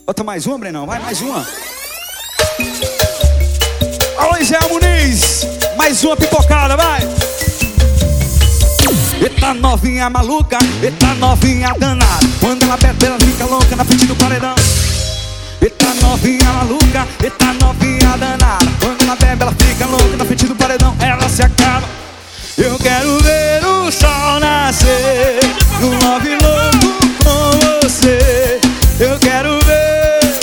Bota mais uma, Brenão, vai mais uma. Alô, Zé Muniz, mais uma pipocada, vai. Eita novinha maluca, eita novinha danada. Quando ela bebe, ela fica louca na frente do paredão. Eita novinha maluca, eita novinha danada. Quando ela bebe, ela fica louca na frente do paredão. Ela se acaba. Eu quero ver o sol nascer no love louco com você. Eu quero ver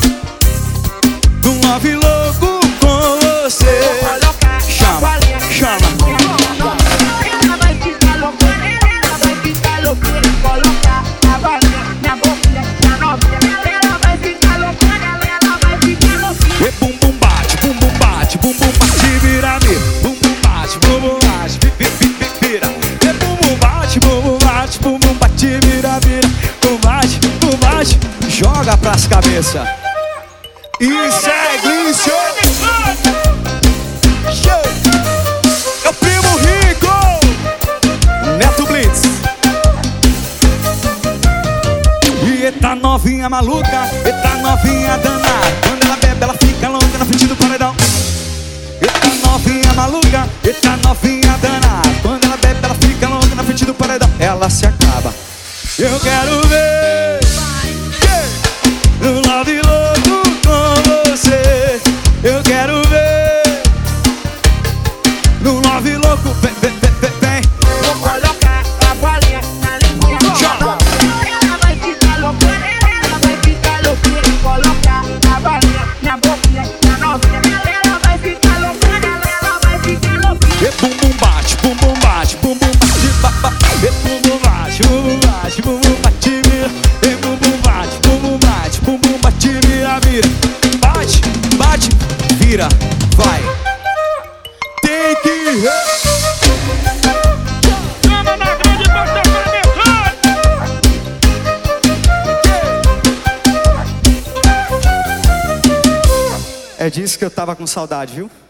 um love louco com você. Chama, chama. Ela vai ficar louca, ela vai ficar louca. Colocar a balinha na boquinha da novinha. Ela vai ficar louca, ela vai ficar louca. E bum bum bate, bum bum bate, bum bum bate, vira me. Bum bum bate, bum bum bate, vira. E bum bum bate, bum bum bate, bum bum bate, vira. Bum bate, joga pras cabeças. E segue isso. É o Primo Rico, Neto Blitz. E eita novinha maluca, eita novinha danada. Quando ela bebe, ela fica louca na frente do paredão. Eita novinha maluca, eita novinha danada. Quando ela bebe, ela fica louca na frente do paredão. Ela se acaba. Eu quero ver um love louco com você. Eu quero ver um love louco, vem. Vou colocar a balinha na linguinha. Ela vai ficar louca, ela vai ficar louca. Colocar a balinha na boquinha da novinha. Ela vai ficar louca, ela vai ficar louca. E bum bum bate, bum bum bate, bum bum bate, e bum bum bate, bum bum bate, bum bum bate, vira. E bum bum bate, bum bum bate, bum bum bate, vira. Bate, bate, vira, vai. Tem que Chama na grande batalha É disso que eu tava com saudade, viu?